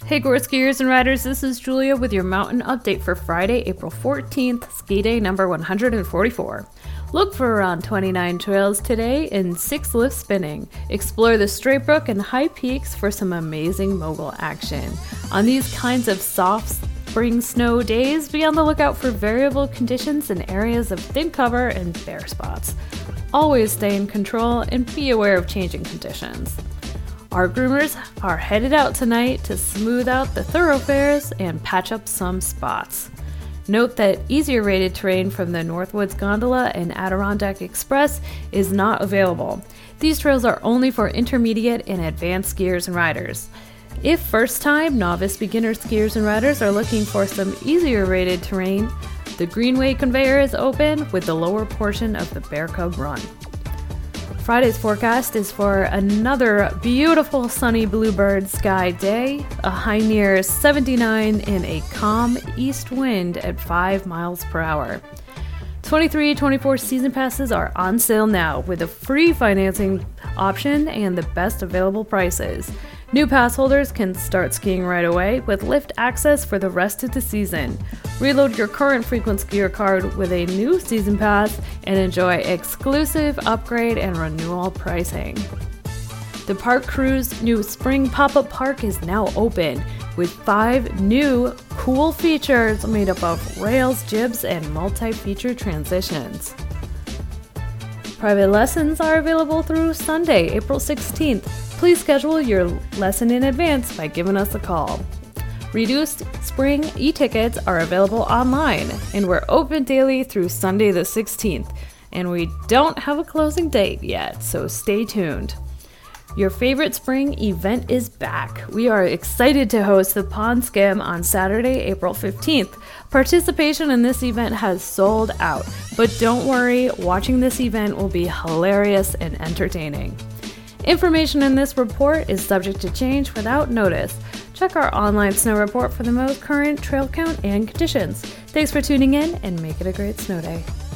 Hey Gore skiers and riders, this is Julia with your mountain update for Friday, April 14th, ski day number 144. Look for around 29 trails today and 6 lifts spinning. Explore the Straight Brook and high peaks for some amazing mogul action. On these kinds of soft spring snow days, be on the lookout for variable conditions in areas of thin cover and bare spots. Always stay in control and be aware of changing conditions. Our groomers are headed out tonight to smooth out the thoroughfares and patch up some spots. Note that easier rated terrain from the Northwoods Gondola and Adirondack Express is not available. These trails are only for intermediate and advanced skiers and riders. If first-time, novice, beginner skiers and riders are looking for some easier rated terrain, the Greenway conveyor is open with the lower portion of the Bear Cub Run. Friday's forecast is for another beautiful sunny bluebird sky day, a high near 79 and a calm east wind at 5 miles per hour. 23-24 season passes are on sale now with a free financing option and the best available prices. New pass holders can start skiing right away with lift access for the rest of the season. Reload your current frequent skier card with a new season pass and enjoy exclusive upgrade and renewal pricing. The Park Crew's new spring pop-up park is now open with 5 new cool features made up of rails, jibs, and multi-feature transitions. Private lessons are available through Sunday, April 16th. Please schedule your lesson in advance by giving us a call. Reduced spring e-tickets are available online, and we're open daily through Sunday the 16th, and we don't have a closing date yet, so stay tuned. Your favorite spring event is back. We are excited to host the Pond Skim on Saturday, April 15th. Participation in this event has sold out, but don't worry, watching this event will be hilarious and entertaining. Information in this report is subject to change without notice. Check our online snow report for the most current trail count and conditions. Thanks for tuning in and make it a great snow day.